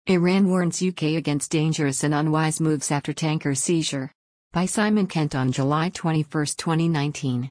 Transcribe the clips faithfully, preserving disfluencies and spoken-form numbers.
Iran warns U K against dangerous and unwise moves after tanker seizure. By Simon Kent on July twenty-first, twenty nineteen.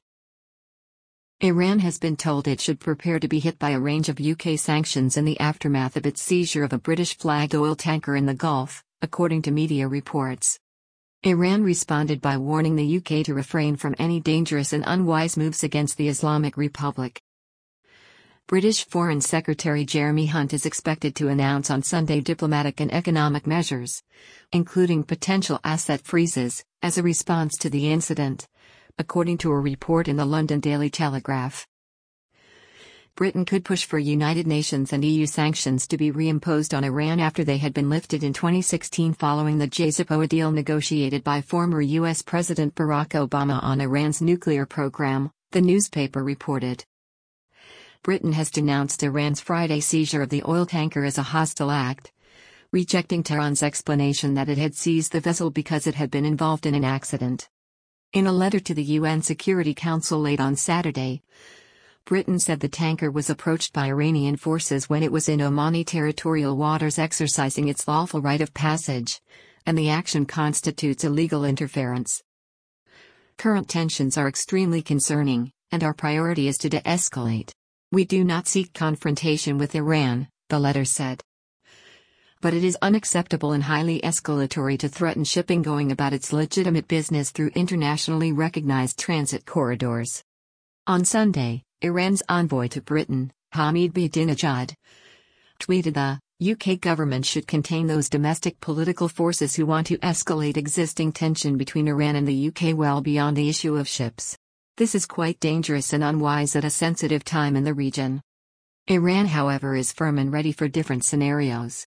Iran has been told it should prepare to be hit by a range of U K sanctions in the aftermath of its seizure of a British-flagged oil tanker in the Gulf, according to media reports. Iran responded by warning the U K to refrain from any dangerous and unwise moves against the Islamic Republic. British Foreign Secretary Jeremy Hunt is expected to announce on Sunday diplomatic and economic measures, including potential asset freezes, as a response to the incident, according to a report in the London Daily Telegraph. Britain could push for United Nations and E U sanctions to be reimposed on Iran after they had been lifted in twenty sixteen following the J C P O A deal negotiated by former U S President Barack Obama on Iran's nuclear program, the newspaper reported. Britain has denounced Iran's Friday seizure of the oil tanker as a hostile act, rejecting Tehran's explanation that it had seized the vessel because it had been involved in an accident. In a letter to the U N Security Council late on Saturday, Britain said the tanker was approached by Iranian forces when it was in Omani territorial waters exercising its lawful right of passage, and the action constitutes illegal interference. Current tensions are extremely concerning, and our priority is to de-escalate. We do not seek confrontation with Iran, the letter said. But it is unacceptable and highly escalatory to threaten shipping going about its legitimate business through internationally recognized transit corridors. On Sunday, Iran's envoy to Britain, Hamid Badinejad, tweeted the U K government should contain those domestic political forces who want to escalate existing tension between Iran and the U K well beyond the issue of ships. This is quite dangerous and unwise at a sensitive time in the region. Iran, however, is firm and ready for different scenarios.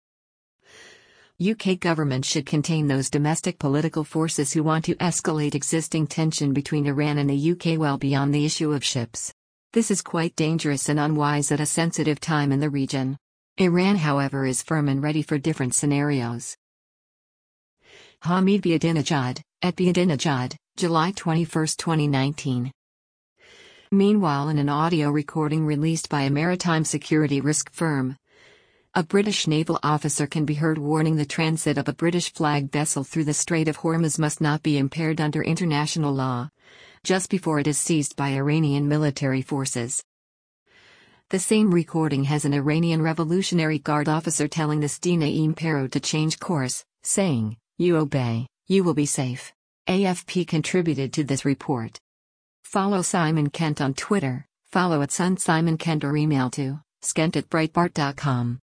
U K government should contain those domestic political forces who want to escalate existing tension between Iran and the U K well beyond the issue of ships. This is quite dangerous and unwise at a sensitive time in the region. Iran, however, is firm and ready for different scenarios. Hamid Badinejad, at Badinejad, July twenty-first, twenty nineteen. Meanwhile, in an audio recording released by a maritime security risk firm, a British naval officer can be heard warning the transit of a British-flagged vessel through the Strait of Hormuz must not be impaired under international law, just before it is seized by Iranian military forces. The same recording has an Iranian Revolutionary Guard officer telling the Sti Naim Pero to change course, saying, "You obey, you will be safe." A F P contributed to this report. Follow Simon Kent on Twitter, follow at Sun Simon Kent or email to skent at breitbart dot com.